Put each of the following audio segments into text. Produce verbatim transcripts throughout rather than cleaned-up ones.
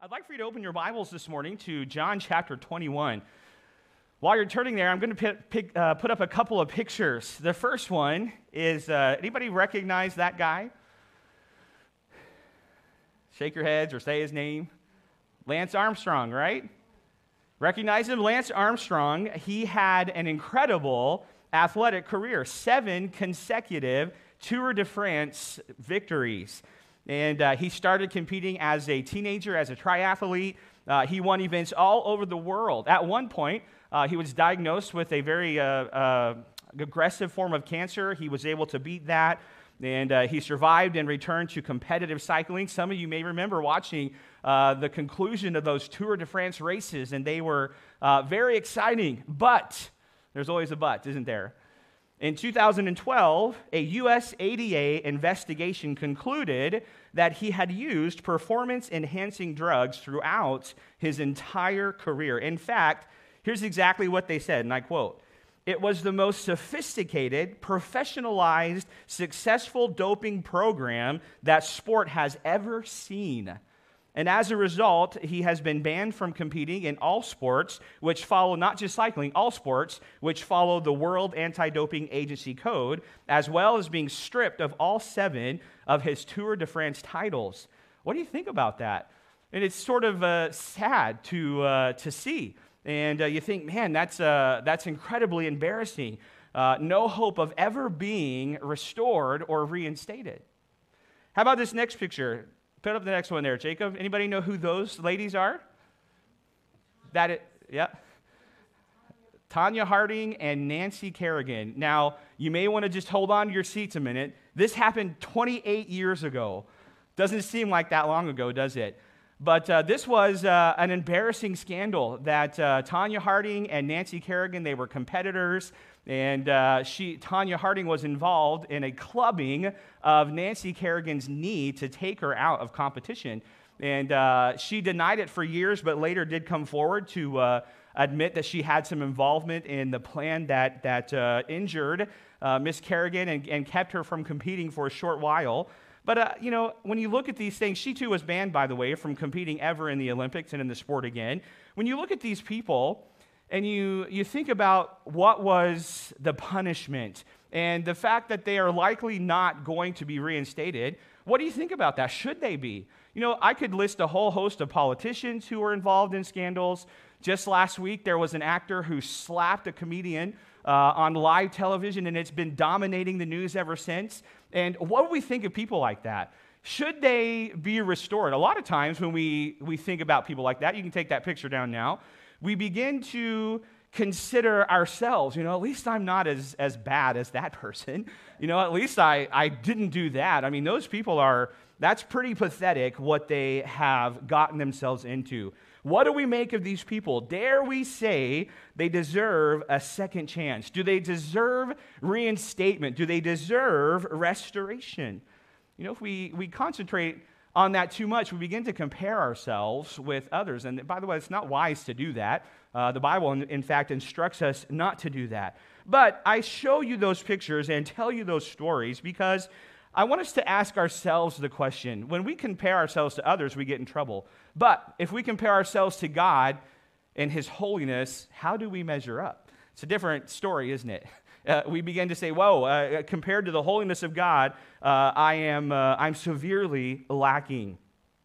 I'd like for you to open your Bibles this morning to John chapter twenty-one. While you're turning there, I'm going to pick, pick, uh, put up a couple of pictures. The first one is, uh, anybody recognize that guy? Shake your heads or say his name. Lance Armstrong, right? Recognize him? Lance Armstrong, he had an incredible athletic career, seven consecutive Tour de France victories. And uh, he started competing as a teenager, as a triathlete. Uh, he won events all over the world. At one point, uh, he was diagnosed with a very uh, uh, aggressive form of cancer. He was able to beat that, and uh, he survived and returned to competitive cycling. Some of you may remember watching uh, the conclusion of those Tour de France races, and they were uh, very exciting. But there's always a but, isn't there? In two thousand twelve, a U S A D A investigation concluded that he had used performance-enhancing drugs throughout his entire career. In fact, here's exactly what they said, and I quote, "It was the most sophisticated, professionalized, successful doping program that sport has ever seen. And as a result, he has been banned from competing in all sports, which follow, not just cycling, all sports, which follow the World Anti-Doping Agency Code, as well as being stripped of all seven of his Tour de France titles." What do you think about that? And it's sort of uh, sad to uh, to see. And uh, you think, man, that's, uh, that's incredibly embarrassing. Uh, no hope of ever being restored or reinstated. How about this next picture? Put up the next one there, Jacob. Anybody know who those ladies are? That it, yeah. Tonya Harding and Nancy Kerrigan. Now, you may want to just hold on to your seats a minute. This happened twenty-eight years ago. Doesn't seem like that long ago, does it? But uh, this was uh, an embarrassing scandal that uh, Tonya Harding and Nancy Kerrigan, they were competitors, and uh, she, Tonya Harding was involved in a clubbing of Nancy Kerrigan's knee to take her out of competition. And uh, she denied it for years, but later did come forward to uh, admit that she had some involvement in the plan that, that uh, injured uh, Miss Kerrigan and, and kept her from competing for a short while. But, uh, you know, when you look at these things, she too was banned, by the way, from competing ever in the Olympics and in the sport again. When you look at these people and you, you think about what was the punishment and the fact that they are likely not going to be reinstated, what do you think about that? Should they be? You know, I could list a whole host of politicians who were involved in scandals. Just last week, there was an actor who slapped a comedian uh, on live television, and it's been dominating the news ever since. And what do we think of people like that? Should they be restored? A lot of times when we, we think about people like that, you can take that picture down now, we begin to consider ourselves, you know, at least I'm not as, as bad as that person. You know, at least I, I didn't do that. I mean, those people are, that's pretty pathetic what they have gotten themselves into. What do we make of these people? Dare we say they deserve a second chance? Do they deserve reinstatement? Do they deserve restoration? You know, if we, we concentrate on that too much, we begin to compare ourselves with others. And by the way, it's not wise to do that. Uh, the Bible, in, in fact, instructs us not to do that. But I show you those pictures and tell you those stories because I want us to ask ourselves the question. When we compare ourselves to others, we get in trouble. But if we compare ourselves to God and His holiness, how do we measure up? It's a different story, isn't it? Uh, we begin to say, whoa, uh, compared to the holiness of God, uh, I am uh, I'm severely lacking.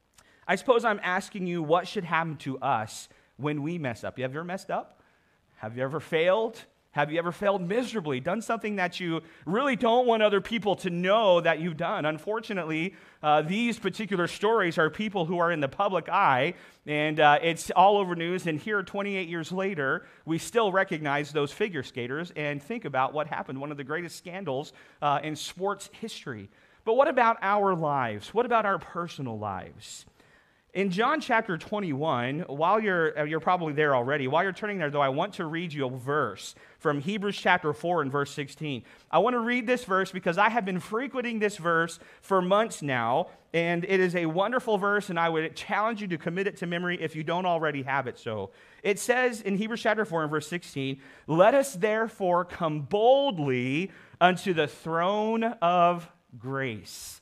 I suppose I'm asking you, what should happen to us when we mess up? Have you ever messed up? Have you ever failed? Have you ever failed miserably, done something that you really don't want other people to know that you've done? Unfortunately, uh, these particular stories are people who are in the public eye, and uh, it's all over news, and here twenty-eight years later, we still recognize those figure skaters and think about what happened, one of the greatest scandals uh, in sports history. But what about our lives? What about our personal lives? In John chapter twenty-one, while you're, you're probably there already, while you're turning there, though, I want to read you a verse from Hebrews chapter four and verse sixteen. I want to read this verse because I have been frequenting this verse for months now, and it is a wonderful verse, and I would challenge you to commit it to memory if you don't already have it so. It says in Hebrews chapter four and verse sixteen, "Let us therefore come boldly unto the throne of grace."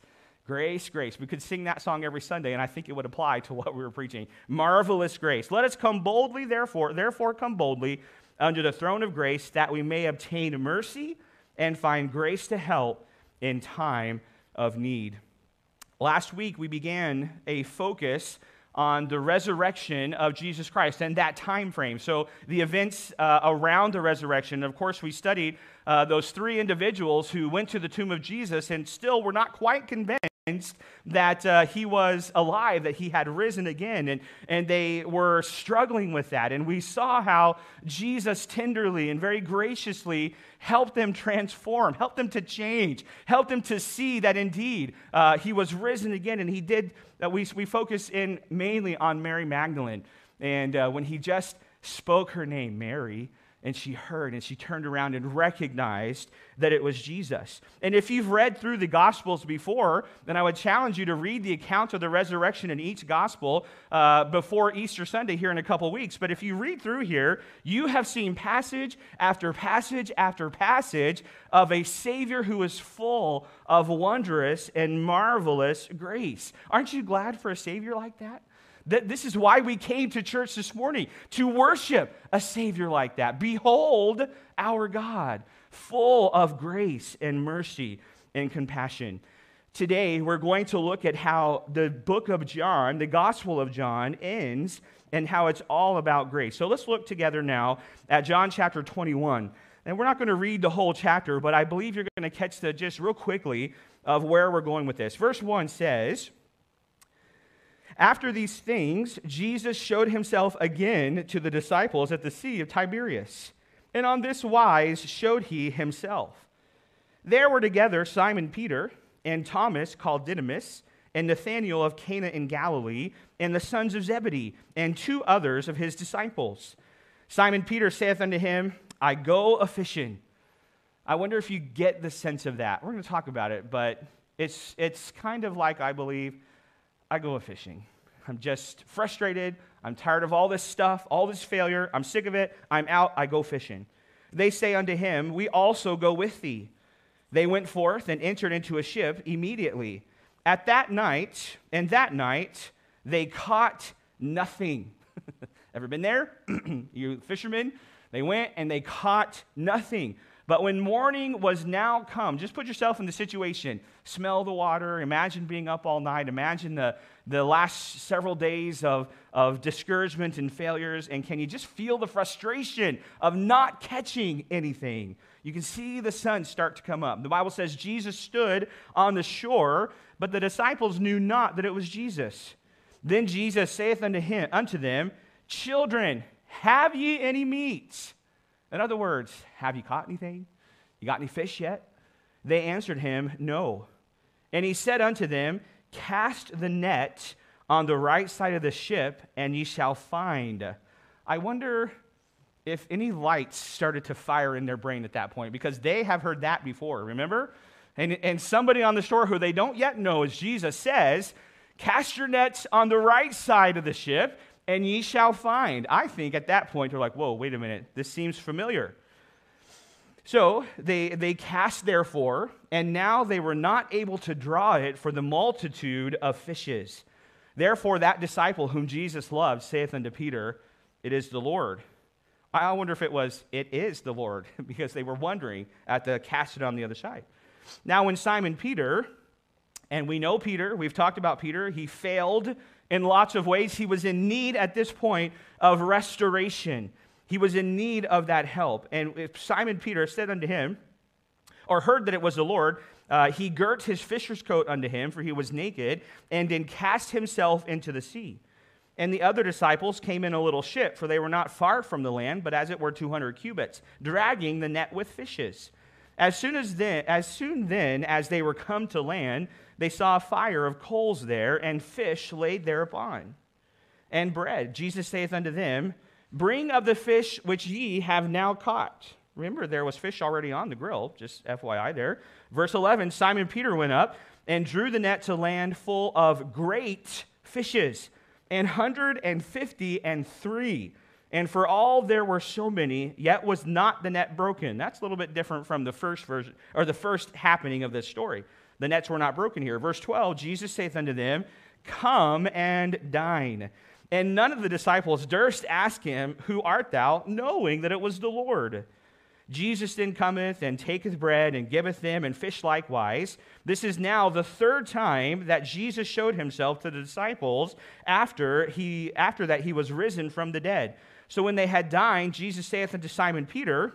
Grace, grace. We could sing that song every Sunday, and I think it would apply to what we were preaching. Marvelous grace. Let us come boldly, therefore, therefore come boldly under the throne of grace, that we may obtain mercy and find grace to help in time of need. Last week, we began a focus on the resurrection of Jesus Christ and that time frame. So the events uh, around the resurrection, of course, we studied uh, those three individuals who went to the tomb of Jesus and still were not quite convinced that uh, he was alive, that he had risen again, and, and they were struggling with that. And we saw how Jesus tenderly and very graciously helped them transform, helped them to change, helped them to see that indeed uh, he was risen again. And he did, uh, we, we focus in mainly on Mary Magdalene. And uh, when he just spoke her name, Mary, and she heard, and she turned around and recognized that it was Jesus. And if you've read through the Gospels before, then I would challenge you to read the account of the resurrection in each Gospel uh, before Easter Sunday here in a couple weeks. But if you read through here, you have seen passage after passage after passage of a Savior who is full of wondrous and marvelous grace. Aren't you glad for a Savior like that? This is why we came to church this morning, to worship a Savior like that. Behold our God, full of grace and mercy and compassion. Today, we're going to look at how the book of John, the Gospel of John, ends and how it's all about grace. So let's look together now at John chapter twenty-one. And we're not going to read the whole chapter, but I believe you're going to catch the just real quickly of where we're going with this. Verse one says, "After these things, Jesus showed himself again to the disciples at the Sea of Tiberias, and on this wise showed he himself. There were together Simon Peter, and Thomas called Didymus, and Nathanael of Cana in Galilee, and the sons of Zebedee, and two others of his disciples. Simon Peter saith unto him, I go a-fishing." I wonder if you get the sense of that. We're going to talk about it, but it's it's kind of like, I believe, I go a-fishing. I'm just frustrated. I'm tired of all this stuff, all this failure. I'm sick of it. I'm out. I go fishing. They say unto him, We also go with thee. They went forth and entered into a ship immediately. At that night, and that night, they caught nothing. Ever been there? You fishermen? They went and they caught nothing. But when morning was now come, just put yourself in the situation. Smell the water. Imagine being up all night. Imagine the, the last several days of, of discouragement and failures. And can you just feel the frustration of not catching anything? You can see the sun start to come up. The Bible says Jesus stood on the shore, but the disciples knew not that it was Jesus. Then Jesus saith unto him, unto them, Children, have ye any meat? In other words, have you caught anything? You got any fish yet? They answered him, No. And he said unto them, Cast the net on the right side of the ship, and ye shall find. I wonder if any lights started to fire in their brain at that point, because they have heard that before, remember? And, and somebody on the shore who they don't yet know as Jesus says, Cast your nets on the right side of the ship, and ye shall find. I think at that point, they're like, whoa, wait a minute, this seems familiar. So they, they cast therefore, and now they were not able to draw it for the multitude of fishes. Therefore that disciple whom Jesus loved saith unto Peter, It is the Lord. I wonder if it was, it is the Lord, because they were wondering at the cast it on the other side. Now when Simon Peter, and we know Peter, we've talked about Peter, he failed in lots of ways. He was in need at this point of restoration. He was in need of that help. And if Simon Peter said unto him, or heard that it was the Lord, uh, he girt his fisher's coat unto him, for he was naked, and then cast himself into the sea. And the other disciples came in a little ship, for they were not far from the land, but as it were two hundred cubits, dragging the net with fishes. As soon as then, as soon then as they were come to land, they saw a fire of coals there, and fish laid thereupon, and bread. Jesus saith unto them, Bring of the fish which ye have now caught. Remember, there was fish already on the grill, just F Y I there. Verse eleven, Simon Peter went up and drew the net to land full of great fishes, an hundred and fifty and three. And for all there were so many, yet was not the net broken. That's a little bit different from the first version, or the first happening of this story. the nets were not broken here. Verse twelve, Jesus saith unto them, come and dine. And none of the disciples durst ask him, who art thou, knowing that it was the Lord. Jesus then cometh and taketh bread and giveth them, and fish likewise. This is now the third time that Jesus showed himself to the disciples after he after that he was risen from the dead. So when they had dined, Jesus saith unto Simon Peter,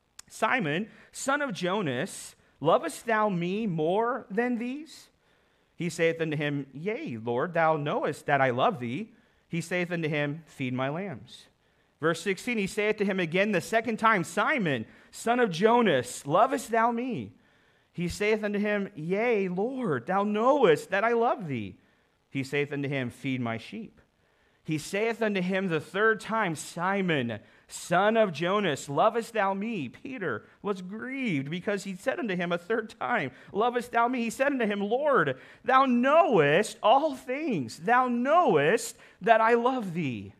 Simon, son of Jonas, lovest thou me more than these? He saith unto him, Yea, Lord, thou knowest that I love thee. He saith unto him, Feed my lambs. Verse sixteen, he saith to him again the second time, Simon, son of Jonas, lovest thou me? He saith unto him, Yea, Lord, thou knowest that I love thee. He saith unto him, Feed my sheep. He saith unto him the third time, Simon, son of Jonas, lovest thou me? Peter was grieved because he said unto him a third time, Lovest thou me? He said unto him, Lord, thou knowest all things. Thou knowest that I love thee.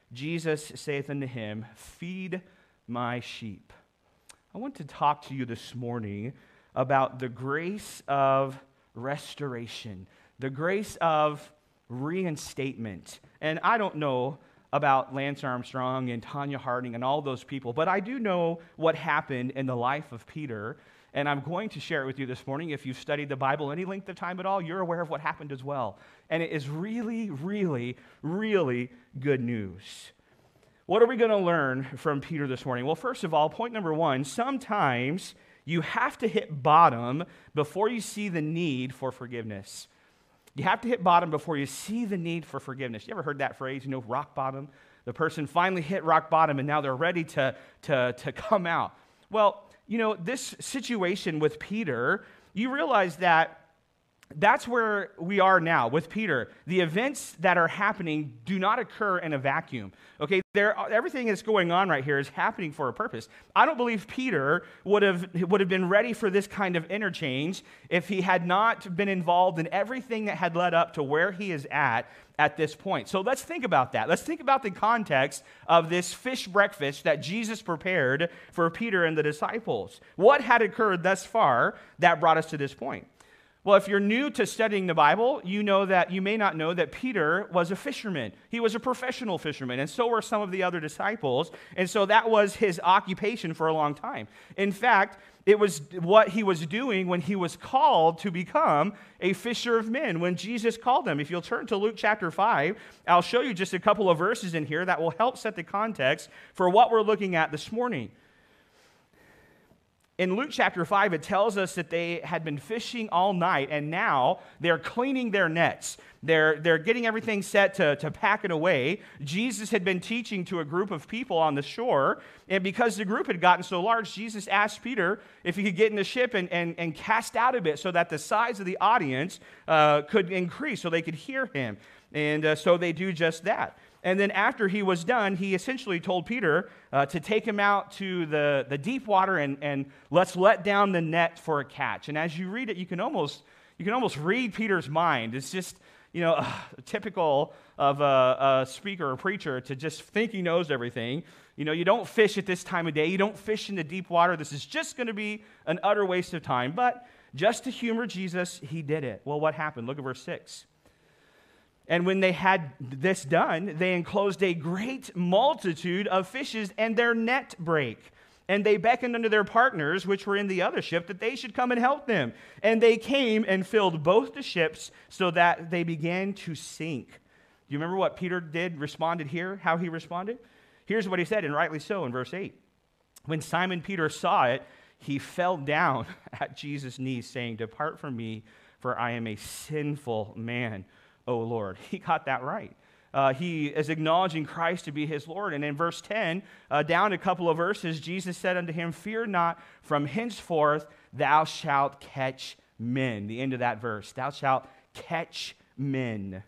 Jesus saith unto him, Feed my sheep. I want to talk to you this morning about the grace of restoration, the grace of reinstatement. And I don't know about Lance Armstrong and Tanya Harding and all those people, but I do know what happened in the life of Peter, and I'm going to share it with you this morning. If you've studied the Bible any length of time at all, you're aware of what happened as well. And it is really, really, really good news. What are we going to learn from Peter this morning? Well, first of all, point number one, sometimes you have to hit bottom before you see the need for forgiveness. You have to hit bottom before you see the need for forgiveness. You ever heard that phrase, you know, rock bottom? The person finally hit rock bottom and now they're ready to, to, to come out. Well, you know, this situation with Peter, you realize that that's where we are now with Peter. The events that are happening do not occur in a vacuum. Okay, there, everything that's going on right here is happening for a purpose. I don't believe Peter would have would have been ready for this kind of interchange if he had not been involved in everything that had led up to where he is at at this point. So let's think about that. Let's think about the context of this fish breakfast that Jesus prepared for Peter and the disciples. What had occurred thus far that brought us to this point? Well, if you're new to studying the Bible, you know that you may not know that Peter was a fisherman. He was a professional fisherman, and so were some of the other disciples. And so that was his occupation for a long time. In fact, it was what he was doing when he was called to become a fisher of men, when Jesus called him. If you'll turn to Luke chapter five, I'll show you just a couple of verses in here that will help set the context for what we're looking at this morning. In Luke chapter five, it tells us that they had been fishing all night, and now they're cleaning their nets. They're, they're getting everything set to, to pack it away. Jesus had been teaching to a group of people on the shore, and because the group had gotten so large, Jesus asked Peter if he could get in the ship and, and, and cast out a bit so that the size of the audience uh, could increase, so they could hear him. And uh, so they do just that. And then after he was done, he essentially told Peter uh, to take him out to the, the deep water and, and let's let down the net for a catch. And as you read it, you can almost you can almost read Peter's mind. It's just, you know, uh, typical of a, a speaker or preacher to just think he knows everything. You know, you don't fish at this time of day. You don't fish in the deep water. This is just going to be an utter waste of time. But just to humor Jesus, he did it. Well, what happened? Look at verse six. And when they had this done, they enclosed a great multitude of fishes, and their net brake. And they beckoned unto their partners, which were in the other ship, that they should come and help them. And they came and filled both the ships, so that they began to sink. Do you remember what Peter did, responded here, how he responded? Here's what he said, and rightly so, in verse eight. When Simon Peter saw it, he fell down at Jesus' knees, saying, Depart from me, for I am a sinful man, O Lord. He got that right. Uh, he is acknowledging Christ to be his Lord. And in verse ten, uh, down a couple of verses, Jesus said unto him, Fear not, from henceforth thou shalt catch men. The end of that verse. Thou shalt catch men.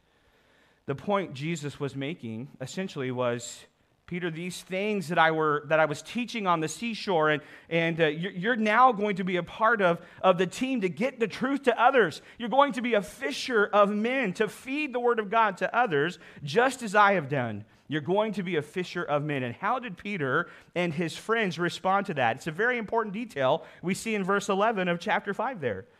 The point Jesus was making essentially was, Peter, these things that I were that I was teaching on the seashore, and, and uh, you're, you're now going to be a part of, of the team to get the truth to others. You're going to be a fisher of men, to feed the word of God to others, just as I have done. You're going to be a fisher of men. And how did Peter and his friends respond to that? It's a very important detail we see in verse eleven of chapter five there.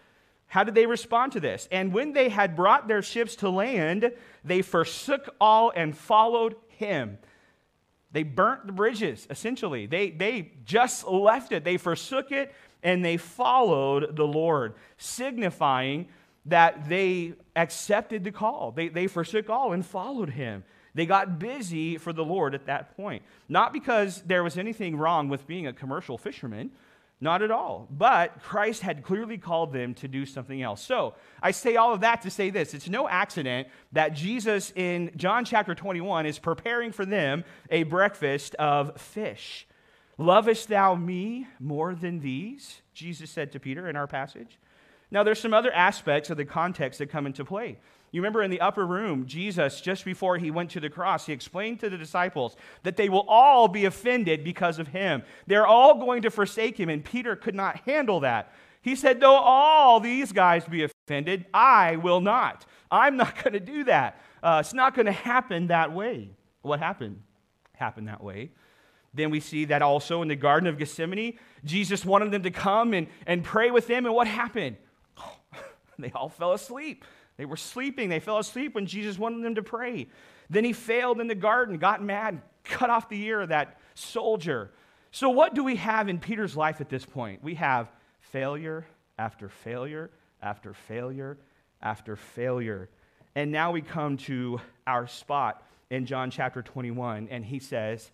How did they respond to this? And when they had brought their ships to land, they forsook all and followed him. They burnt the bridges, essentially. They, they just left it. They forsook it, and they followed the Lord, signifying that they accepted the call. They, they forsook all and followed him. They got busy for the Lord at that point. Not because there was anything wrong with being a commercial fisherman, not at all. But Christ had clearly called them to do something else. So I say all of that to say this. It's no accident that Jesus in John chapter twenty-one is preparing for them a breakfast of fish. Lovest thou me more than these? Jesus said to Peter in our passage. Now there's some other aspects of the context that come into play. You remember in the upper room, Jesus, just before he went to the cross, he explained to the disciples that they will all be offended because of him. They're all going to forsake him, and Peter could not handle that. He said, though all these guys be offended, I will not. I'm not going to do that. Uh, it's not going to happen that way. What happened? Happened that way. Then we see that also in the Garden of Gethsemane, Jesus wanted them to come and, and pray with him, and what happened? Oh, they all fell asleep. They were sleeping. They fell asleep when Jesus wanted them to pray. Then he failed in the garden, got mad, cut off the ear of that soldier. So what do we have in Peter's life at this point? We have failure after failure after failure after failure. And now we come to our spot in John chapter twenty-one, and he says,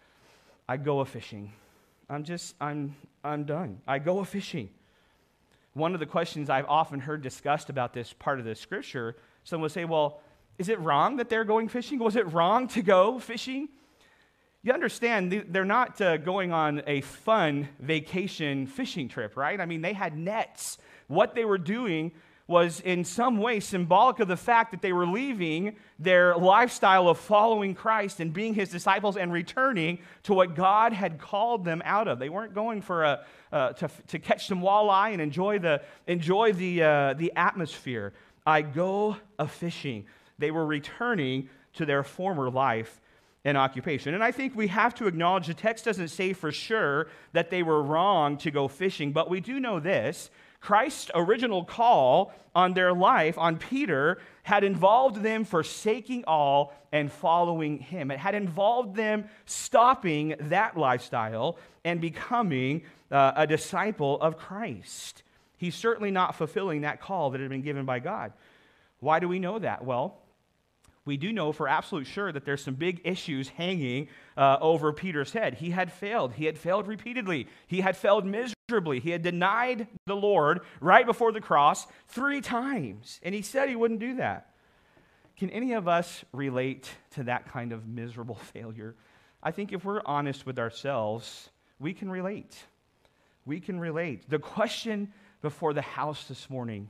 I go a-fishing. I'm just, I'm, I'm done. I go a-fishing. One of the questions I've often heard discussed about this part of the scripture, someone will say, well, is it wrong that they're going fishing? Was it wrong to go fishing? You understand, they're not uh, going on a fun vacation fishing trip, right? I mean, they had nets. What they were doing was in some way symbolic of the fact that they were leaving their lifestyle of following Christ and being his disciples and returning to what God had called them out of. They weren't going for a uh, to, to catch some walleye and enjoy the enjoy the uh, the atmosphere. I go a-fishing. They were returning to their former life and occupation. And I think we have to acknowledge the text doesn't say for sure that they were wrong to go fishing, but we do know this. Christ's original call on their life, on Peter, had involved them forsaking all and following him. It had involved them stopping that lifestyle and becoming uh, a disciple of Christ. He's certainly not fulfilling that call that had been given by God. Why do we know that? Well, we do know for absolute sure that there's some big issues hanging uh, over Peter's head. He had failed. He had failed repeatedly. He had failed miserably. He had denied the Lord right before the cross three times, and he said he wouldn't do that. Can any of us relate to that kind of miserable failure? I think if we're honest with ourselves, we can relate. We can relate. The question before the house this morning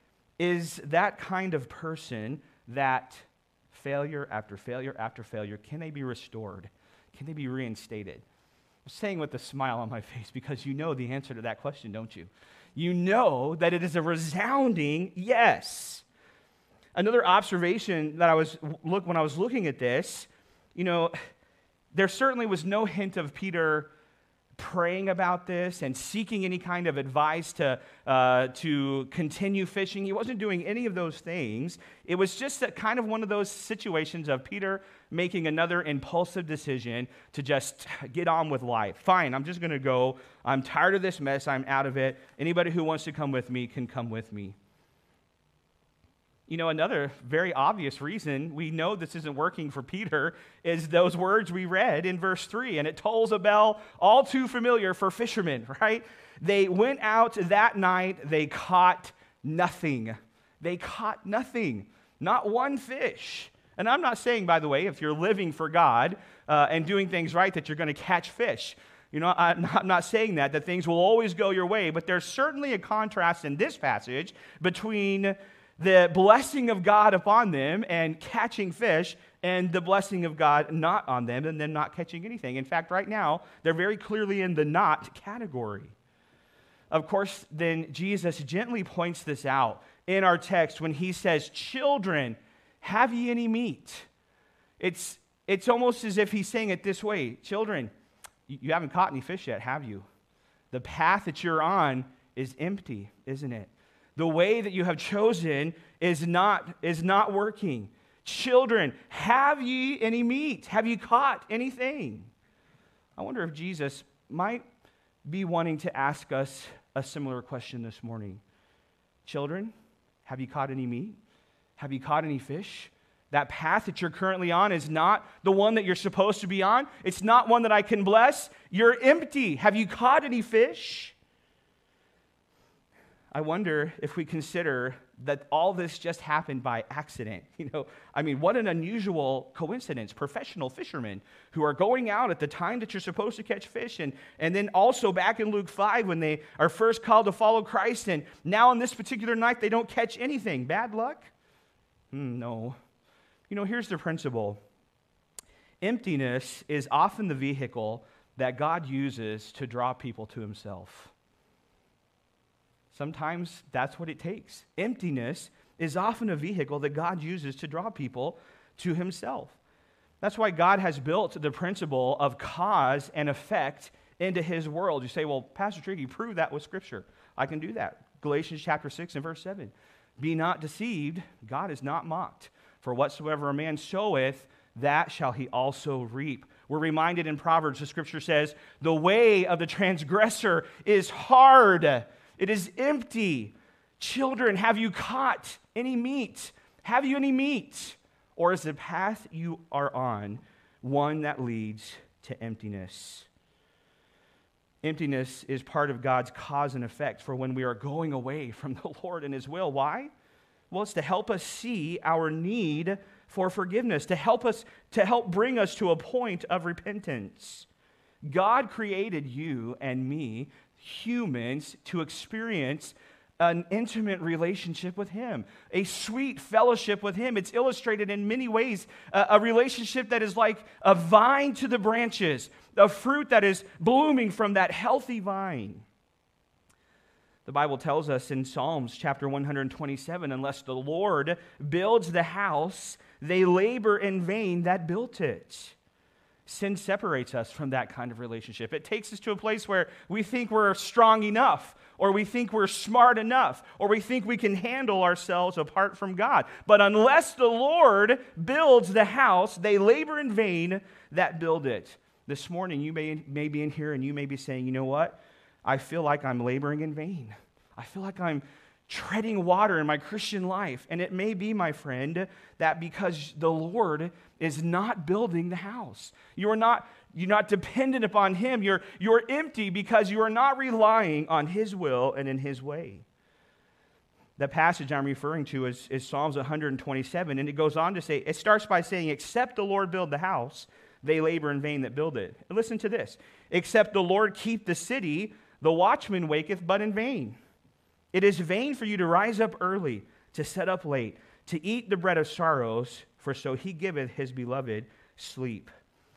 is that kind of person that failure after failure after failure, can they be restored? Can they be reinstated? I'm saying with a smile on my face because you know the answer to that question, don't you? You know that it is a resounding yes. Another observation that I was look when I was looking at this, you know, there certainly was no hint of Peter praying about this and seeking any kind of advice to, uh, to continue fishing. He wasn't doing any of those things. It was just a, kind of one of those situations of Peter making another impulsive decision to just get on with life. Fine, I'm just going to go. I'm tired of this mess. I'm out of it. Anybody who wants to come with me can come with me. You know, another very obvious reason we know this isn't working for Peter is those words we read in verse three, and it tolls a bell all too familiar for fishermen, right? They went out that night, they caught nothing. They caught nothing, not one fish. And I'm not saying, by the way, if you're living for God uh, and doing things right, that you're going to catch fish. You know, I'm not saying that, that things will always go your way, but there's certainly a contrast in this passage between the blessing of God upon them and catching fish, and the blessing of God not on them and them not catching anything. In fact, right now, they're very clearly in the not category. Of course, then Jesus gently points this out in our text when he says, children, have ye any meat? It's, it's almost as if he's saying it this way, children, you haven't caught any fish yet, have you? The path that you're on is empty, isn't it? The way that you have chosen is not, is not working. Children, have ye any meat? Have you caught anything? I wonder if Jesus might be wanting to ask us a similar question this morning. Children, have you caught any meat? Have you caught any fish? That path that you're currently on is not the one that you're supposed to be on. It's not one that I can bless. You're empty. Have you caught any fish? I wonder if we consider that all this just happened by accident. You know, I mean, what an unusual coincidence. Professional fishermen who are going out at the time that you're supposed to catch fish, and, and then also back in Luke five when they are first called to follow Christ, and now on this particular night they don't catch anything. Bad luck? Hmm, no. You know, here's the principle. Emptiness is often the vehicle that God uses to draw people to himself. Sometimes that's what it takes. Emptiness is often a vehicle that God uses to draw people to himself. That's why God has built the principle of cause and effect into his world. You say, well, Pastor Tricky, prove that with Scripture. I can do that. Galatians chapter six and verse seven. Be not deceived, God is not mocked. For whatsoever a man soweth, that shall he also reap. We're reminded in Proverbs, the Scripture says, the way of the transgressor is hard. It is empty. Children, have you caught any meat? Have you any meat? Or is the path you are on one that leads to emptiness? Emptiness is part of God's cause and effect for when we are going away from the Lord and his will. Why? Well, it's to help us see our need for forgiveness, to help us, to help bring us to a point of repentance. God created you and me, humans, to experience an intimate relationship with him, a sweet fellowship with him. It's illustrated in many ways, a, a relationship that is like a vine to the branches, a fruit that is blooming from that healthy vine. The Bible tells us in Psalms chapter one twenty-seven, unless the Lord builds the house, they labor in vain that built it. Sin separates us from that kind of relationship. It takes us to a place where we think we're strong enough, or we think we're smart enough, or we think we can handle ourselves apart from God. But unless the Lord builds the house, they labor in vain that build it. This morning, you may, may be in here and you may be saying, you know what? I feel like I'm laboring in vain. I feel like I'm treading water in my Christian life. And it may be, my friend, that because the Lord is not building the house. You are not, you're not dependent upon him. You're, you're empty because you are not relying on his will and in his way. The passage I'm referring to is, is Psalms one twenty-seven, and it goes on to say, it starts by saying, except the Lord build the house, they labor in vain that build it. And listen to this. Except the Lord keep the city, the watchman waketh but in vain. It is vain for you to rise up early, to set up late, to eat the bread of sorrows, for so he giveth his beloved sleep.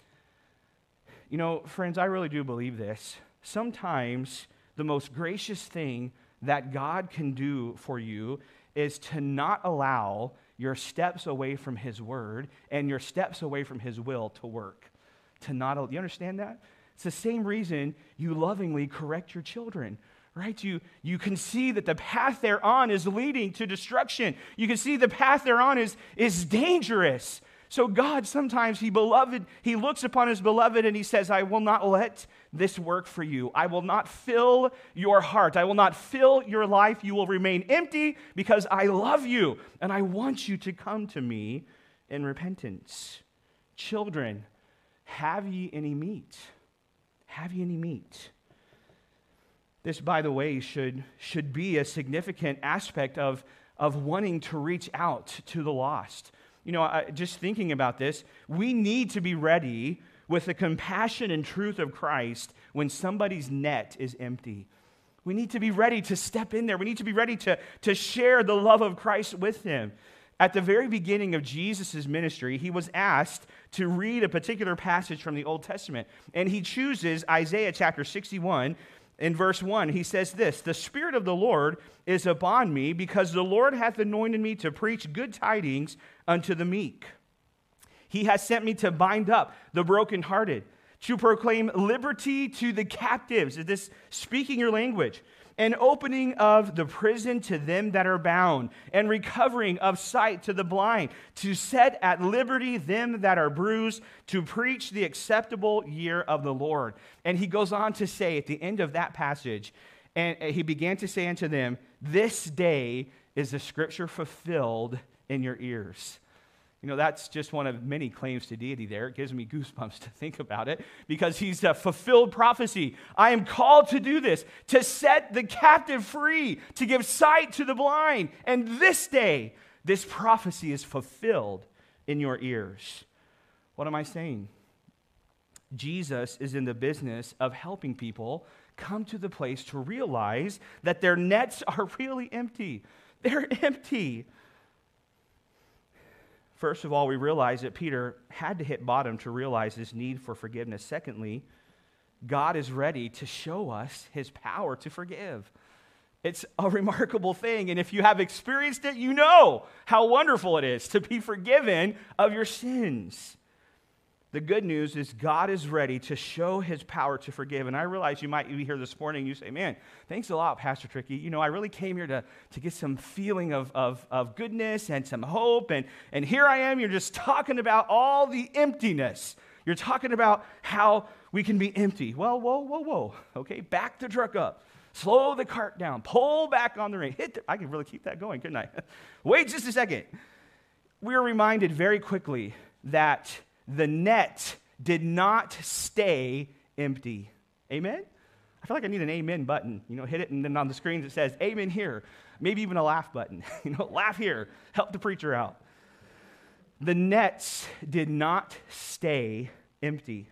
You know, friends, I really do believe this. Sometimes the most gracious thing that God can do for you is to not allow your steps away from his word and your steps away from his will to work. To not, you understand that? It's the same reason you lovingly correct your children. Right? You, you can see that the path they're on is leading to destruction. You can see the path they're on is, is dangerous. So God sometimes, he beloved, he looks upon his beloved and he says, I will not let this work for you. I will not fill your heart. I will not fill your life. You will remain empty because I love you and I want you to come to me in repentance. Children, have ye any meat? Have ye any meat? This, by the way, should, should be a significant aspect of, of wanting to reach out to the lost. You know, I, just thinking about this, we need to be ready with the compassion and truth of Christ when somebody's net is empty. We need to be ready to step in there. We need to be ready to, to share the love of Christ with them. At the very beginning of Jesus' ministry, he was asked to read a particular passage from the Old Testament, and he chooses Isaiah chapter sixty-one. In verse one, he says this, the Spirit of the Lord is upon me, because the Lord hath anointed me to preach good tidings unto the meek. He has sent me to bind up the brokenhearted, to proclaim liberty to the captives. Is this speaking your language? and opening of the prison to them that are bound, and recovering of sight to the blind, to set at liberty them that are bruised, to preach the acceptable year of the Lord. And he goes on to say at the end of that passage, and he began to say unto them, this day is the scripture fulfilled in your ears. You know, that's just one of many claims to deity there. It gives me goosebumps to think about it because he's a fulfilled prophecy. I am called to do this, to set the captive free, to give sight to the blind. And this day, this prophecy is fulfilled in your ears. What am I saying? Jesus is in the business of helping people come to the place to realize that their nets are really empty. They're empty. First of all, we realize that Peter had to hit bottom to realize his need for forgiveness. Secondly, God is ready to show us his power to forgive. It's a remarkable thing, and if you have experienced it, you know how wonderful it is to be forgiven of your sins. The good news is God is ready to show his power to forgive. And I realize you might be here this morning and you say, man, thanks a lot, Pastor Tricky. You know, I really came here to, to get some feeling of, of, of goodness and some hope. And, and here I am, you're just talking about all the emptiness. You're talking about how we can be empty. Well, whoa, whoa, whoa. Okay, back the truck up. Slow the cart down. Pull back on the rein. Hit the, I can really keep that going, couldn't I? Wait just a second. We are reminded very quickly that the net did not stay empty. Amen? I feel like I need an amen button. You know, hit it, and then on the screens it says, amen here. Maybe even a laugh button. You know, laugh here. Help the preacher out. The nets did not stay empty.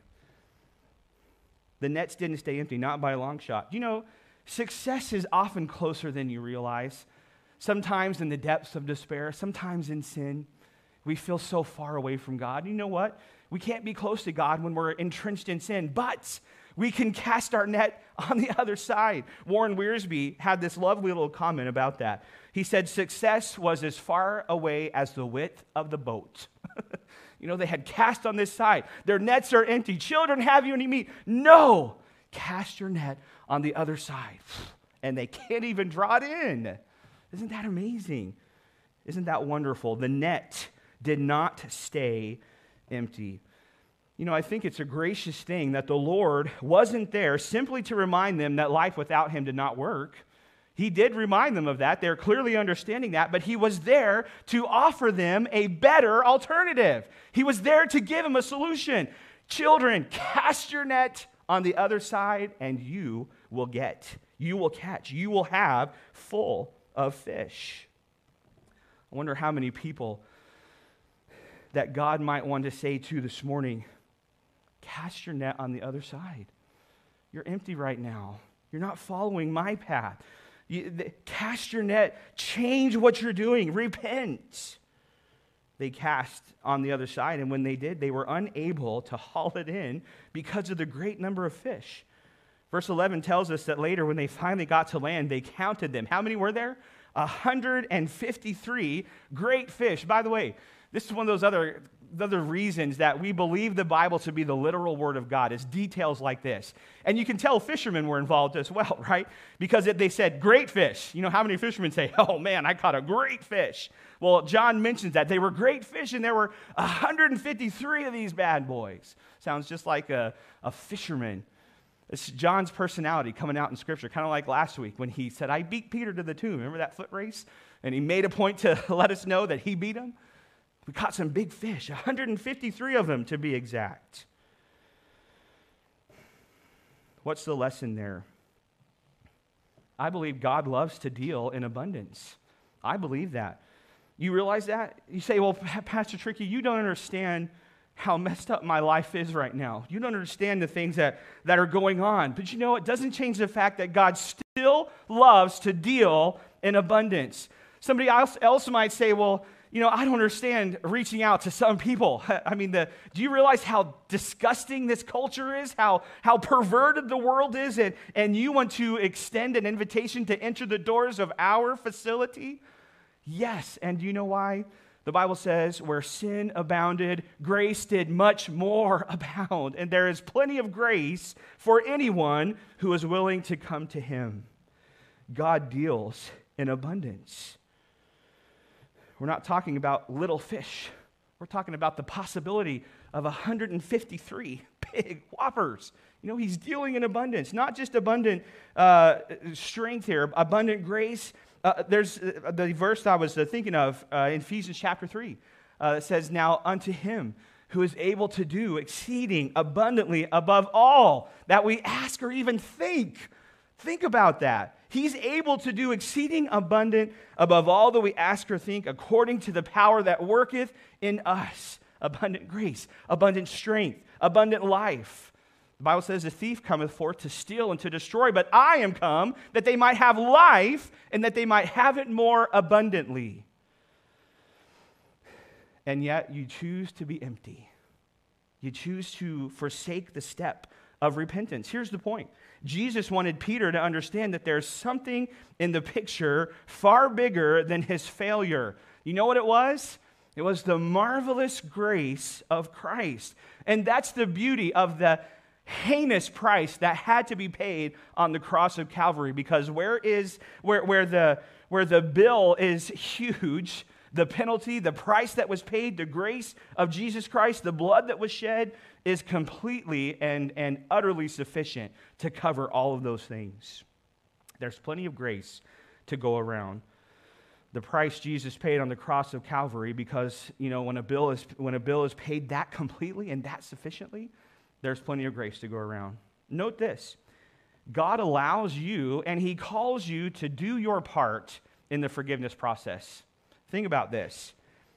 The nets didn't stay empty, not by a long shot. You know, success is often closer than you realize. Sometimes in the depths of despair, sometimes in sin. We feel so far away from God. You know what? We can't be close to God when we're entrenched in sin, but we can cast our net on the other side. Warren Wiersbe had this lovely little comment about that. He said, success was as far away as the width of the boat. You know, they had cast on this side. Their nets are empty. Children, have you any meat? No. Cast your net on the other side. And they can't even draw it in. Isn't that amazing? Isn't that wonderful? The net did not stay empty. You know, I think it's a gracious thing that the Lord wasn't there simply to remind them that life without him did not work. He did remind them of that. They're clearly understanding that, but he was there to offer them a better alternative. He was there to give them a solution. Children, cast your net on the other side and you will get, you will catch, you will have full of fish. I wonder how many people that God might want to say to this morning, cast your net on the other side. You're empty right now. You're not following my path. You, the, cast your net. Change what you're doing. Repent. They cast on the other side, and when they did, they were unable to haul it in because of the great number of fish. Verse eleven tells us that later when they finally got to land, they counted them. How many were there? one hundred fifty-three great fish. By the way, this is one of those other, other reasons that we believe the Bible to be the literal word of God, is details like this. And you can tell fishermen were involved as well, right? Because it, they said, great fish. You know, how many fishermen say, oh man, I caught a great fish? Well, John mentions that they were great fish, and there were one hundred fifty-three of these bad boys. Sounds just like a, a fisherman. It's John's personality coming out in Scripture, kind of like last week when he said, I beat Peter to the tomb. Remember that foot race? And he made a point to let us know that he beat him. We caught some big fish, one hundred fifty-three of them to be exact. What's the lesson there? I believe God loves to deal in abundance. I believe that. You realize that? You say, well, Pastor Tricky, you don't understand how messed up my life is right now. You don't understand the things that, that are going on. But you know, it doesn't change the fact that God still loves to deal in abundance. Somebody else, else might say, well, you know, I don't understand reaching out to some people. I mean, the, do you realize how disgusting this culture is? How, how perverted the world is? And, and you want to extend an invitation to enter the doors of our facility? Yes, and do you know why? The Bible says, where sin abounded, grace did much more abound. And there is plenty of grace for anyone who is willing to come to him. God deals in abundance. We're not talking about little fish. We're talking about the possibility of one hundred fifty-three big whoppers. You know, he's dealing in abundance, not just abundant uh, strength here, abundant grace. Uh, there's uh, the verse I was uh, thinking of uh, in Ephesians chapter three. Uh, it says, now unto him who is able to do exceeding abundantly above all that we ask or even think. Think about that. He's able to do exceeding abundant above all that we ask or think according to the power that worketh in us. Abundant grace, abundant strength, abundant life. The Bible says, the thief cometh forth to steal and to destroy, but I am come that they might have life and that they might have it more abundantly. And yet you choose to be empty. You choose to forsake the step of repentance. Here's the point. Jesus wanted Peter to understand that there's something in the picture far bigger than his failure. You know what it was? It was the marvelous grace of Christ. And that's the beauty of the heinous price that had to be paid on the cross of Calvary, because where is where where the where the bill is huge, the penalty, the price that was paid, the grace of Jesus Christ, the blood that was shed is completely and, and utterly sufficient to cover all of those things. There's plenty of grace to go around. The price Jesus paid on the cross of Calvary, because, you know, when a bill is when a bill is paid that completely and that sufficiently, there's plenty of grace to go around. Note this. God allows you and he calls you to do your part in the forgiveness process. Think about this.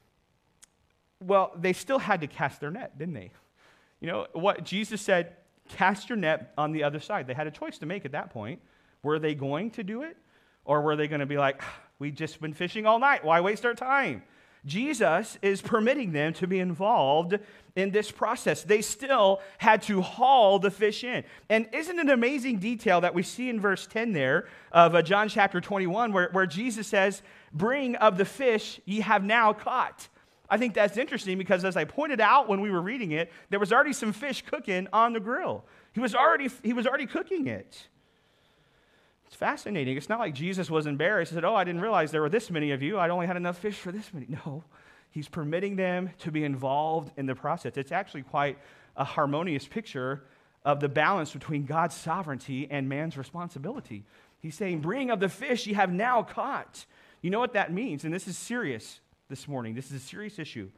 Well, they still had to cast their net, didn't they? You know, what Jesus said, cast your net on the other side. They had a choice to make at that point. Were they going to do it? Or were they going to be like, we've just been fishing all night. Why waste our time? Jesus is permitting them to be involved in this process. They still had to haul the fish in. And isn't it an amazing detail that we see in verse ten there of uh, John chapter twenty-one, where, where Jesus says, bring of the fish ye have now caught. I think that's interesting because, as I pointed out when we were reading it, there was already some fish cooking on the grill. He was already, he was already cooking it. It's fascinating. It's not like Jesus was embarrassed. He said, oh, I didn't realize there were this many of you. I'd only had enough fish for this many. No, he's permitting them to be involved in the process. It's actually quite a harmonious picture of the balance between God's sovereignty and man's responsibility. He's saying, bring of the fish you have now caught. You know what that means? And this is serious this morning. This is a serious issue.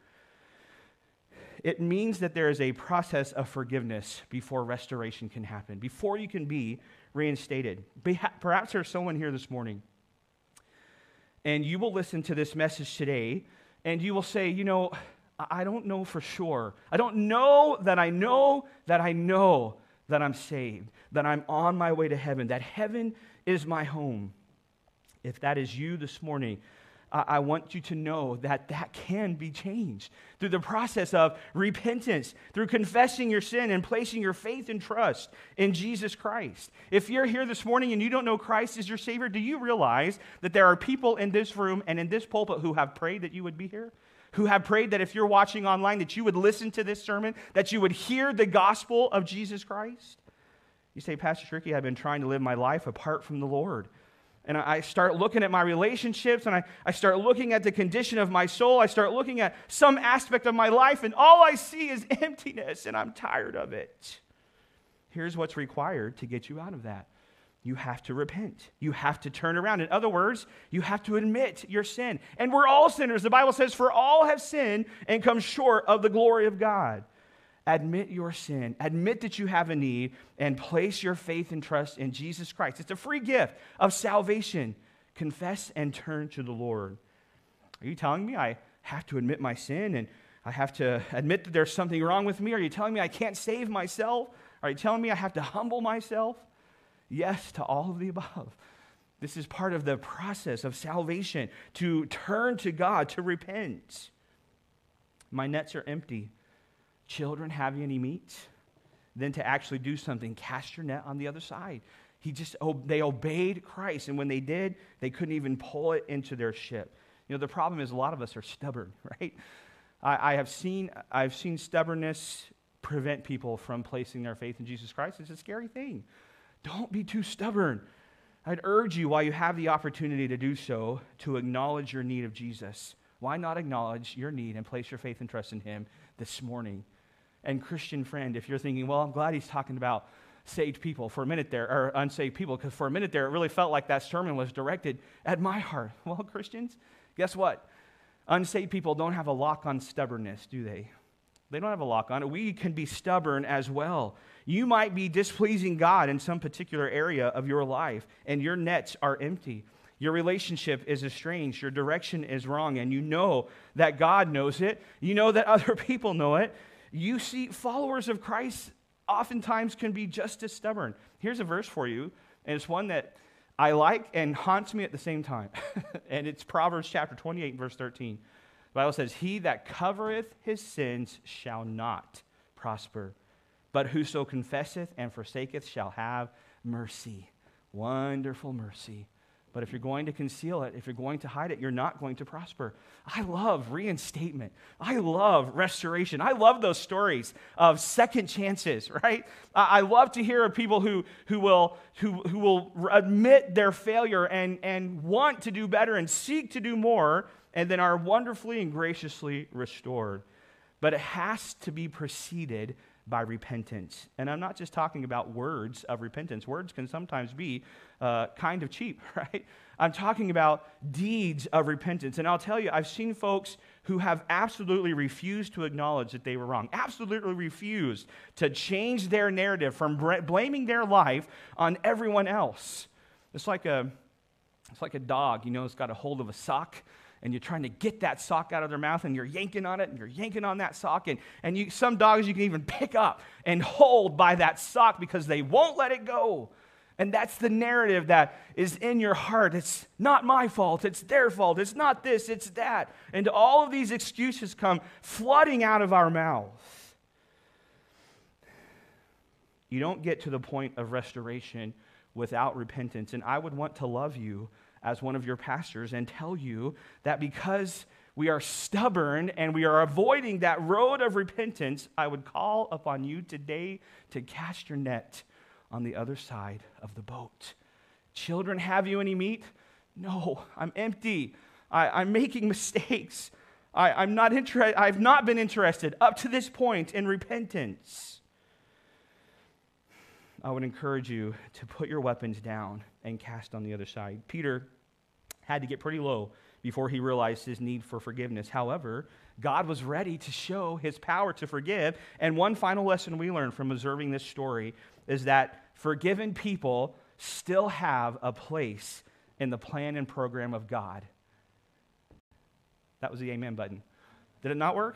It means that there is a process of forgiveness before restoration can happen, before you can be reinstated. Perhaps there's someone here this morning, and you will listen to this message today, and you will say, you know, I don't know for sure. I don't know that I know that I know that I'm saved, that I'm on my way to heaven, that heaven is my home. If that is you this morning, I want you to know that that can be changed through the process of repentance, through confessing your sin and placing your faith and trust in Jesus Christ. If you're here this morning and you don't know Christ as your Savior, do you realize that there are people in this room and in this pulpit who have prayed that you would be here? Who have prayed that if you're watching online, that you would listen to this sermon, that you would hear the gospel of Jesus Christ? You say, Pastor Tricky, I've been trying to live my life apart from the Lord. And I start looking at my relationships, and I, I start looking at the condition of my soul. I start looking at some aspect of my life, and all I see is emptiness, and I'm tired of it. Here's what's required to get you out of that. You have to repent. You have to turn around. In other words, you have to admit your sin. And we're all sinners. The Bible says, for all have sinned and come short of the glory of God. Admit your sin, admit that you have a need, and place your faith and trust in Jesus Christ. It's a free gift of salvation. Confess and turn to the Lord. Are you telling me I have to admit my sin and I have to admit that there's something wrong with me? Are you telling me I can't save myself? Are you telling me I have to humble myself? Yes to all of the above. This is part of the process of salvation, to turn to God, to repent. My nets are empty. Children, have you any meat? Then to actually do something, cast your net on the other side. He just they obeyed Christ, and when they did, they couldn't even pull it into their ship. You know, the problem is a lot of us are stubborn, right? I, I have seen I've seen stubbornness prevent people from placing their faith in Jesus Christ. It's a scary thing. Don't be too stubborn. I'd urge you, while you have the opportunity to do so, to acknowledge your need of Jesus. Why not acknowledge your need and place your faith and trust in him this morning? And Christian friend, if you're thinking, well, I'm glad he's talking about saved people for a minute there, or unsaved people, because for a minute there, it really felt like that sermon was directed at my heart. Well, Christians, guess what? Unsaved people don't have a lock on stubbornness, do they? They don't have a lock on it. We can be stubborn as well. You might be displeasing God in some particular area of your life, and your nets are empty. Your relationship is estranged. Your direction is wrong, and you know that God knows it. You know that other people know it. You see, followers of Christ oftentimes can be just as stubborn. Here's a verse for you, and it's one that I like and haunts me at the same time. And it's Proverbs chapter twenty-eight, verse thirteen. The Bible says, "He that covereth his sins shall not prosper, but whoso confesseth and forsaketh shall have mercy." Wonderful mercy. But if you're going to conceal it, if you're going to hide it, you're not going to prosper. I love reinstatement. I love restoration. I love those stories of second chances, right? I love to hear of people who, who, will, who, who will admit their failure and, and want to do better and seek to do more, and then are wonderfully and graciously restored. But it has to be preceded by repentance. And I'm not just talking about words of repentance. Words can sometimes be uh, kind of cheap, right? I'm talking about deeds of repentance. And I'll tell you, I've seen folks who have absolutely refused to acknowledge that they were wrong, absolutely refused to change their narrative from br- blaming their life on everyone else. It's like a, it's like a dog, you know, it's got a hold of a sock, and you're trying to get that sock out of their mouth, and you're yanking on it, and you're yanking on that sock, and, and you, some dogs you can even pick up and hold by that sock because they won't let it go. And that's the narrative that is in your heart. It's not my fault, it's their fault, it's not this, it's that. And all of these excuses come flooding out of our mouth. You don't get to the point of restoration without repentance, and I would want to love you as one of your pastors and tell you that because we are stubborn and we are avoiding that road of repentance, I would call upon you today to cast your net on the other side of the boat. Children, have you any meat? No, I'm empty. I, I'm making mistakes. I, I'm not inter- I've not been interested up to this point in repentance. I would encourage you to put your weapons down and cast on the other side. Peter had to get pretty low before he realized his need for forgiveness. However, God was ready to show his power to forgive. And one final lesson we learned from observing this story is that forgiven people still have a place in the plan and program of God. That was the amen button. Did it not work?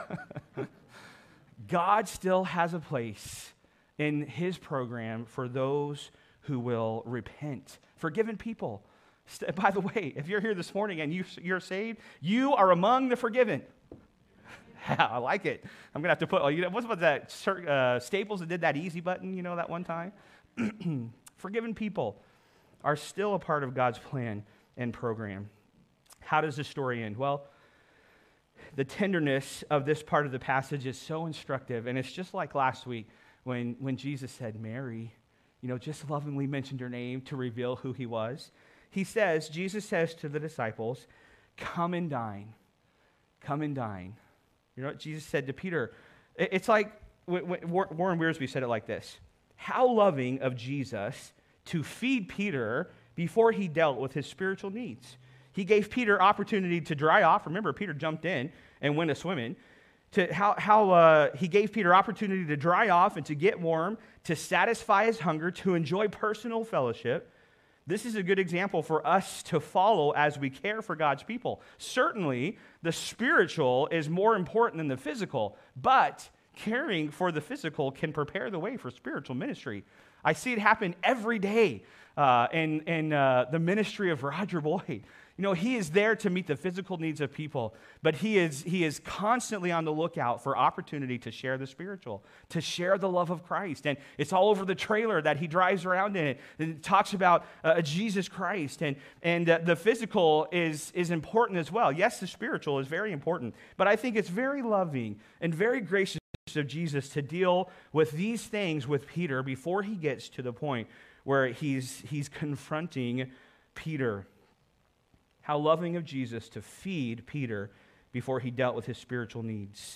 God still has a place in his program for those who will repent. Forgiven people. By the way, if you're here this morning and you, you're saved, you are among the forgiven. I like it. I'm going to have to put, oh, you know, what's about that uh, Staples that did that easy button, you know, that one time? Forgiven people are still a part of God's plan and program. How does this story end? Well, the tenderness of this part of the passage is so instructive, and it's just like last week. When, when Jesus said, Mary, you know, just lovingly mentioned her name to reveal who he was. He says, Jesus says to the disciples, come and dine. Come and dine. You know what Jesus said to Peter? It's like, Warren Wiersbe said it like this. How loving of Jesus to feed Peter before he dealt with his spiritual needs. He gave Peter opportunity to dry off. Remember, Peter jumped in and went a swimming. To how, how uh, he gave Peter opportunity to dry off and to get warm, to satisfy his hunger, to enjoy personal fellowship. This is a good example for us to follow as we care for God's people. Certainly, the spiritual is more important than the physical, but caring for the physical can prepare the way for spiritual ministry. I see it happen every day uh, in, in uh, the ministry of Roger Boyd. You know, he is there to meet the physical needs of people, but he is, he is constantly on the lookout for opportunity to share the spiritual, to share the love of Christ. And it's all over the trailer that he drives around in it. And it talks about uh, Jesus Christ. And, and uh, the physical is, is important as well. Yes, the spiritual is very important, but I think it's very loving and very gracious of Jesus to deal with these things with Peter before he gets to the point where he's, he's confronting Peter. How loving of Jesus to feed Peter before he dealt with his spiritual needs.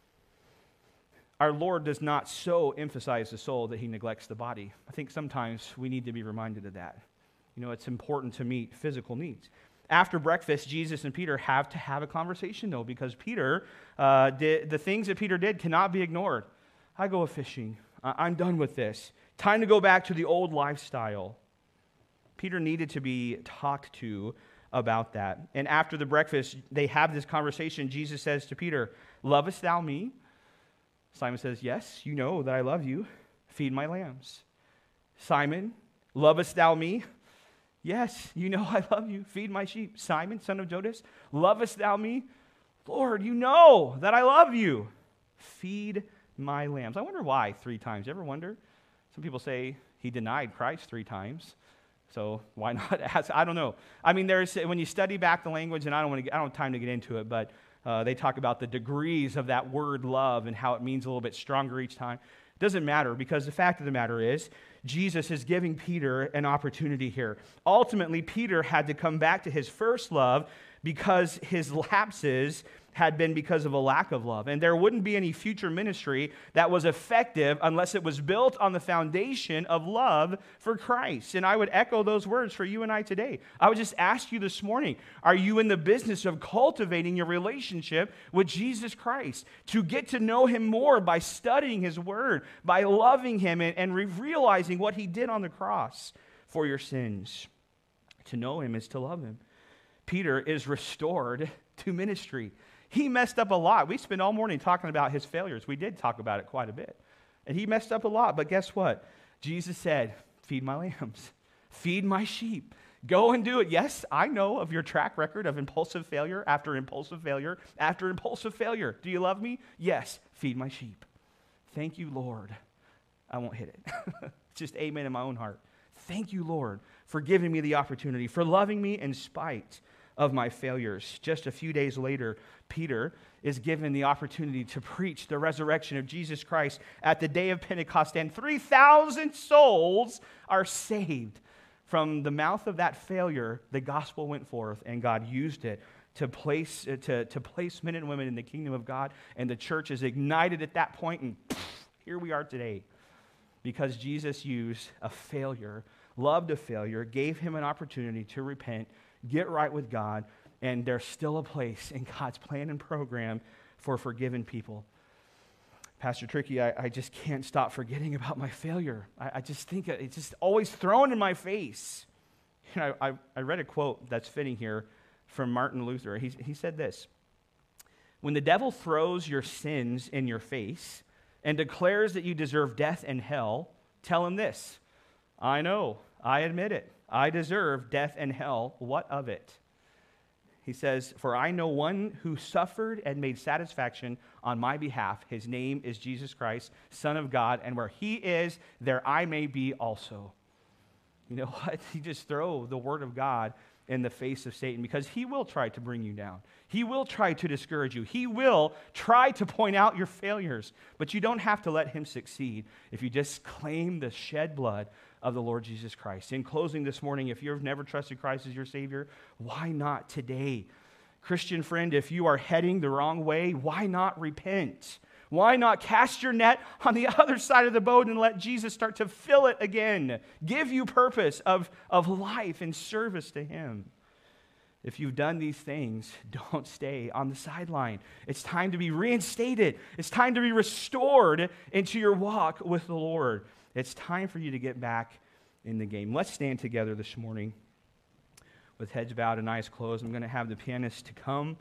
Our Lord does not so emphasize the soul that he neglects the body. I think sometimes we need to be reminded of that. You know, it's important to meet physical needs. After breakfast, Jesus and Peter have to have a conversation, though, because Peter, uh, did, the things that Peter did cannot be ignored. I go fishing. I'm done with this. Time to go back to the old lifestyle. Peter needed to be talked to about that. And after the breakfast, they have this conversation. Jesus says to Peter, "Lovest thou me?" Simon says, "Yes, you know that I love you. Feed my lambs." "Simon, lovest thou me?" "Yes, you know I love you. Feed my sheep." "Simon, son of Jonas, lovest thou me?" "Lord, you know that I love you. Feed my lambs." I wonder why three times. You ever wonder? Some people say he denied Christ three times. So why not ask? I don't know. I mean, there's when you study back the language, and I don't want to. Get, I don't have time to get into it, but uh, they talk about the degrees of that word love and how it means a little bit stronger each time. It doesn't matter, because the fact of the matter is, Jesus is giving Peter an opportunity here. Ultimately, Peter had to come back to his first love because his lapses had been because of a lack of love. And there wouldn't be any future ministry that was effective unless it was built on the foundation of love for Christ. And I would echo those words for you and I today. I would just ask you this morning, are you in the business of cultivating your relationship with Jesus Christ? To get to know him more by studying his word, by loving him and, and realizing what he did on the cross for your sins. To know him is to love him. Peter is restored to ministry. He messed up a lot. We spent all morning talking about his failures. We did talk about it quite a bit. And he messed up a lot. But guess what? Jesus said, "Feed my lambs. Feed my sheep. Go and do it." Yes, I know of your track record of impulsive failure after impulsive failure after impulsive failure. Do you love me? Yes. Feed my sheep. Thank you, Lord. I won't hit it. Just amen in my own heart. Thank you, Lord, for giving me the opportunity, for loving me in spite of my failures. Just a few days later, Peter is given the opportunity to preach the resurrection of Jesus Christ at the day of Pentecost, and three thousand souls are saved. From the mouth of that failure, the gospel went forth, and God used it to place, to, to place men and women in the kingdom of God, and the church is ignited at that point, and pff, here we are today. Because Jesus used a failure, loved a failure, gave him an opportunity to repent, get right with God, and there's still a place in God's plan and program for forgiven people. Pastor Tricky, I, I just can't stop forgetting about my failure. I, I just think it's just always thrown in my face. You know, I, I read a quote that's fitting here from Martin Luther. He, he said this: "When the devil throws your sins in your face and declares that you deserve death and hell, tell him this: I know, I admit it. I deserve death and hell. What of it?" He says, "For I know one who suffered and made satisfaction on my behalf. His name is Jesus Christ, Son of God, and where he is, there I may be also." You know what? You just throw the word of God in the face of Satan, because he will try to bring you down. He will try to discourage you. He will try to point out your failures, but you don't have to let him succeed if you just claim the shed blood of the Lord Jesus Christ. In closing this morning, if you've never trusted Christ as your Savior, why not today? Christian friend, if you are heading the wrong way, why not repent? Why not cast your net on the other side of the boat and let Jesus start to fill it again? Give you purpose of, of life and service to him. If you've done these things, don't stay on the sideline. It's time to be reinstated. It's time to be restored into your walk with the Lord. It's time for you to get back in the game. Let's stand together this morning with heads bowed and eyes closed. I'm going to have the pianist to come,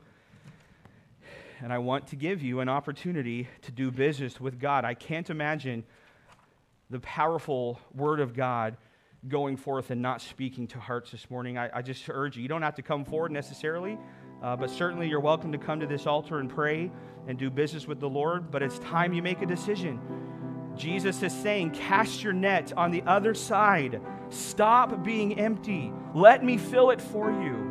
and I want to give you an opportunity to do business with God. I can't imagine the powerful word of God going forth and not speaking to hearts this morning. I, I just urge you, you don't have to come forward necessarily, uh, but certainly you're welcome to come to this altar and pray and do business with the Lord, but it's time you make a decision. Jesus is saying, cast your net on the other side. Stop being empty. Let me fill it for you.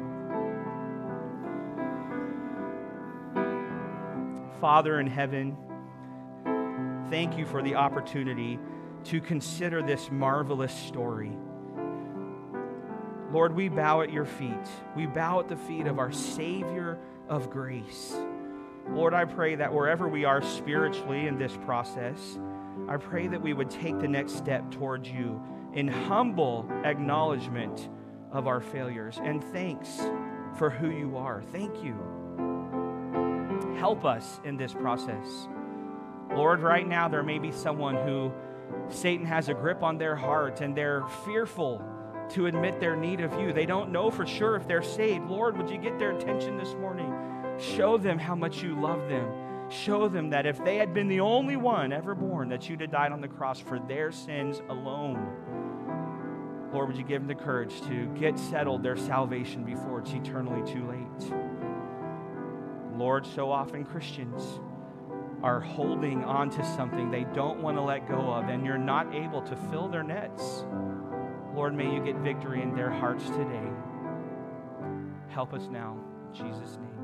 Father in heaven, thank you for the opportunity to consider this marvelous story. Lord, we bow at your feet. We bow at the feet of our Savior of grace. Lord, I pray that wherever we are spiritually in this process, I pray that we would take the next step towards you in humble acknowledgement of our failures and thanks for who you are. Thank you. Help us in this process. Lord, right now there may be someone who Satan has a grip on their heart and they're fearful to admit their need of you. They don't know for sure if they're saved. Lord, would you get their attention this morning? Show them how much you love them. Show them that if they had been the only one ever born, that you'd have died on the cross for their sins alone. Lord, would you give them the courage to get settled their salvation before it's eternally too late? Lord, so often Christians are holding on to something they don't want to let go of, and you're not able to fill their nets. Lord, may you get victory in their hearts today. Help us now. In Jesus' name.